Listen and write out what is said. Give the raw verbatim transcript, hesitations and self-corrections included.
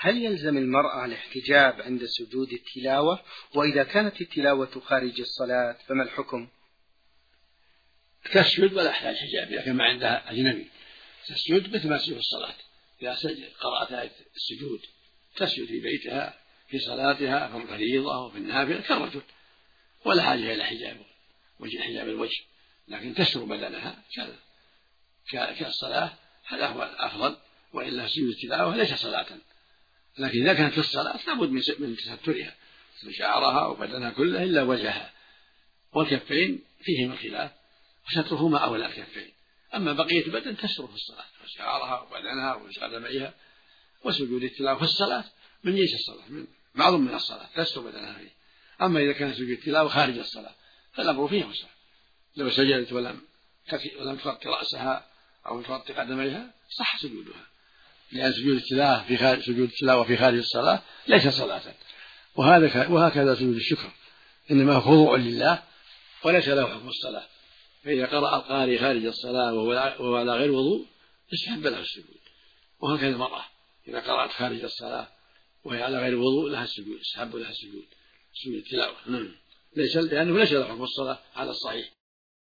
هل يلزم المرأة الاحتجاب عند سجود التلاوة؟ وإذا كانت التلاوة خارج الصلاة فما الحكم؟ تسجد ولا يحتاج حجاب إذا كان ما عندها أجنبي، تسجد مثل ما تسجد في الصلاة. إذا قرأت آية السجود تسجد في بيتها في صلاتها في الفريضة وفي النافلة كالرجل، ولا حاجة إلى حجاب وجه حجاب الوجه، لكن تستر بدنها كالصلاة، هذا هو الأفضل. وإلا سجود التلاوة ليس صلاة، لكن إذا كانت في الصلاة لابد من تسترها شعرها وبدنها كله إلا وجهها، والكفين فيهما خلاف وسترهما أولى الكفين. أما بقية البدن تستر في الصلاة وشعرها وبدنها وقدميها. وسجود التلاوة في الصلاة من جنس الصلاة، من بعض من الصلاة تستر بدنها فيه. أما إذا كان سجود التلاوة خارج الصلاة فالأمر فيه وسع، لو سجدت ولم ولم تغطي رأسها أو تغطي قدميها صح سجودها، لأن سجود التلاوة في خارج سجود التلاوة في خارج الصلاة ليس صلاة. وهذا وهكذا سجود الشكر إنما هو خضوع لله وليس له حكم الصلاة. فإذا قرأ القارئ خارج الصلاة وهو على غير وضوء يستحب له السجود، وهكذا المرأة إذا قرأت خارج الصلاة وهي على غير وضوء لها السجود، يستحب لها السجود سجود التلاوة. نعم، ليس لأنه ليس له حكم الصلاة على الصحيح.